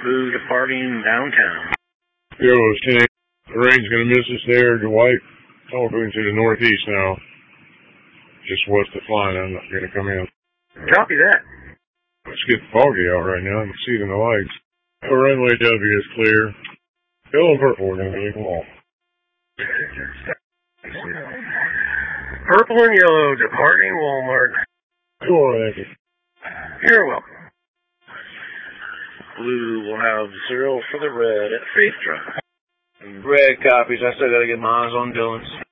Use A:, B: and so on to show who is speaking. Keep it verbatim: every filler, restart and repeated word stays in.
A: Blue departing downtown.
B: Yo, Snake. The rain's gonna miss us there. Dwight, talking to the northeast now. Just west of flying. I'm not gonna come in.
A: Copy that.
B: It's getting foggy out right now. I can see it in the lights. The runway W is clear. Yellow and purple are gonna be long.
A: Purple and yellow departing Walmart.
B: Cool, thank you.
A: You're welcome. Blue will have zero for the red at Faith Drive.
C: Red copies. I still gotta get my eyes on Dylan's.